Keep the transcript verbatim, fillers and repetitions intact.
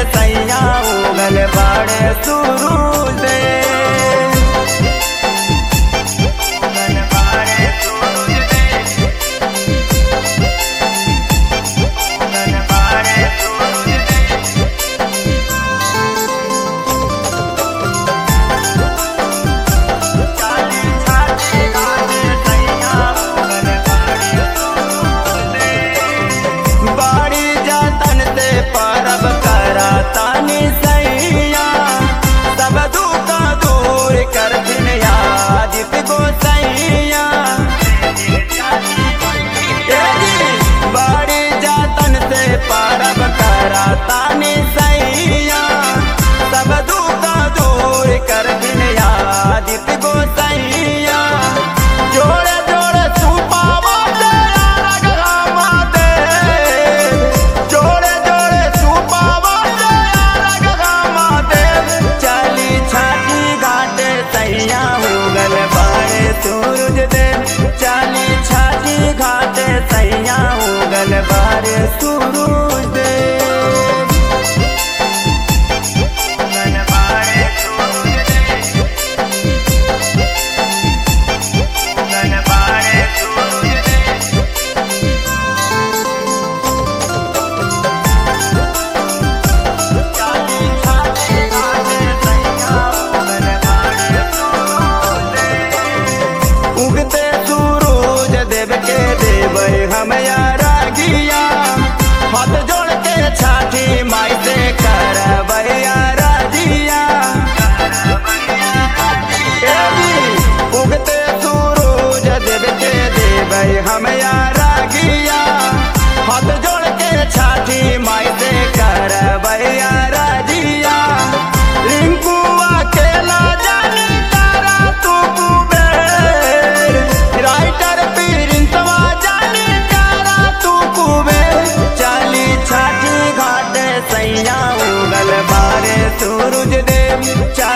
सैया उगल बाड़े सूरज देव। उगल बाड़े सूरज देव। उगल बाड़े सूरज देव। चाली छाती घाटे सैया उगल बाड़े सूरज देव। बाड़ी जतन से परब करा तानी सैया, सब दुख दूर कर दिन यादित गोसैया। बाड़ी जतन से परब करा तानी सैया, सब दुख दूर कर दिन यादित गोसैया। जोड़े जोड़े सुपावा तेरा रगमा दे, जोड़े जोड़े सुपावा तेरा रगमा दे। चाली छाती घाटे सैया उगल बाड़े सूरज देव। चाली छाती घाटे सैया उगल बाड़े सूरज देव। उगल बाड़े सूरज देव। उगल बाड़े सूरज देव। चाली छाती घाटे सैया उगल बाड़े सूरज देव। उगते सूरज देव के देवै हम रागिया, हाथ जोड़ के छाती माई से करबै राजिया। उगते सूरज देव के देवै हम रागिया, हाथ जोड़ के छाती माई से करबै राजिया। रिंकू अकेला जानी तारा तू कुबेर, राइटर प्रिंसवा जानी तारा तू कुबेर। चाली छाती घाटे सैया उगल बाड़े सूरज देव।